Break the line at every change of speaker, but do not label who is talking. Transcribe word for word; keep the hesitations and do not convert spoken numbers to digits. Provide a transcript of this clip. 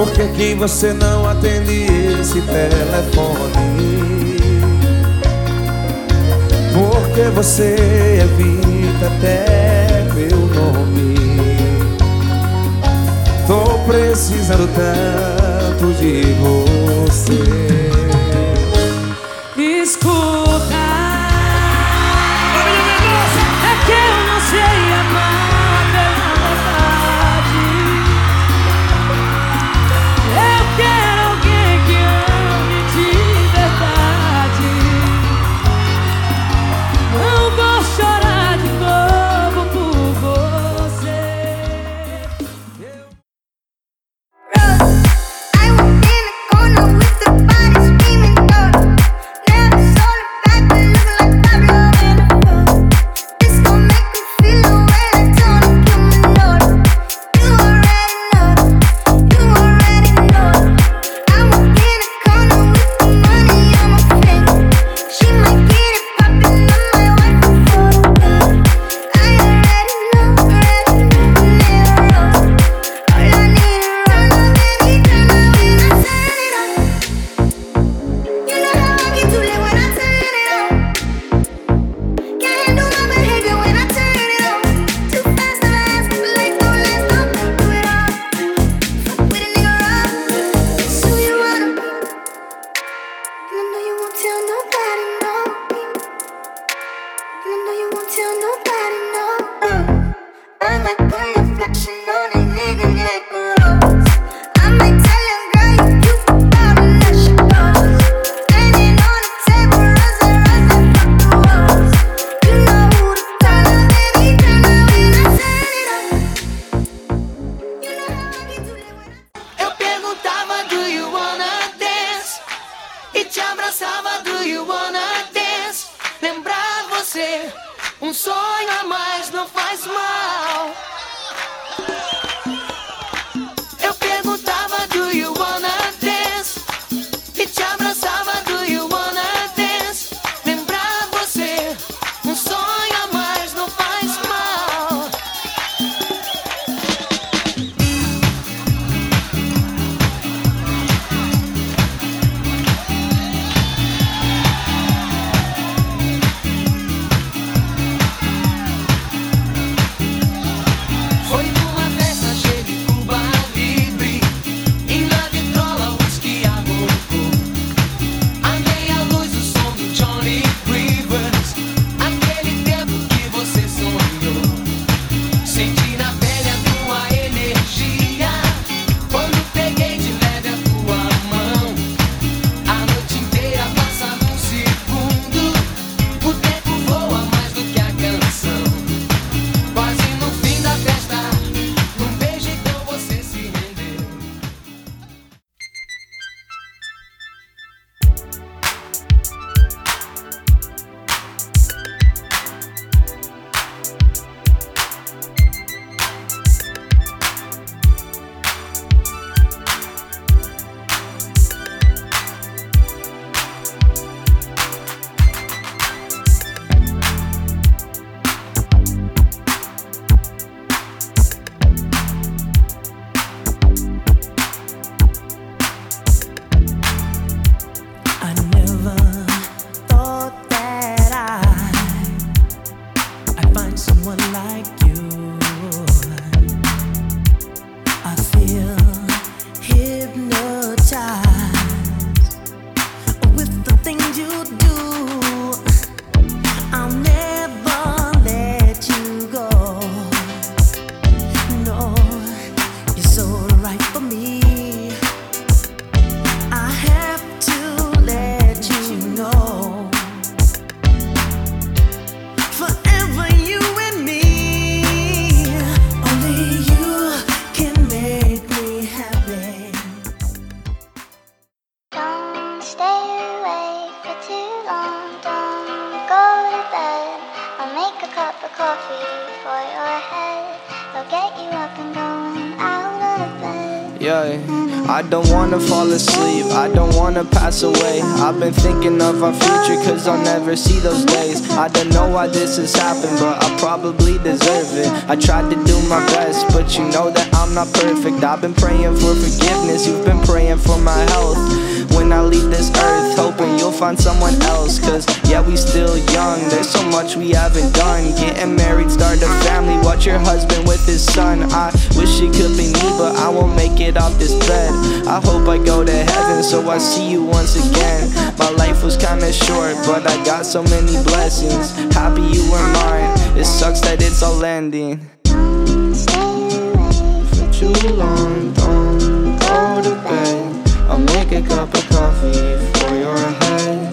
Por que que você não atende esse telefone? Por que você evita até meu nome? Tô precisando tanto de você.
Escuta, é que eu não sei amar pela verdade. Eu quero alguém que ame de verdade. Não vou chorar de novo por você.
Um sonho a mais não faz mal. Eu perguntava, do you wanna dance? E te abraçava, do you wanna dance? Lembrar você, um sonho a mais não faz mal.
Yeah. I don't wanna fall asleep, I don't wanna pass away. I've been thinking of our future cause I'll never see those days. I don't know why this has happened, but I probably deserve it. I tried to do my best, but you know that I'm not perfect. I've been praying for forgiveness, you've been praying for my health. When I leave this earth, hoping you'll find someone else. Cause yeah, we still young, there's so much we haven't done. Getting married, start a family, watch your husband with his son. I wish it could be me, but I won't make it off this bed. I hope I go to heaven, so I see you once again. My life was kinda short, but I got so many blessings. Happy you were mine, it sucks that it's all ending. For too long, don't go to bed. I'll make a cup of coffee for your head.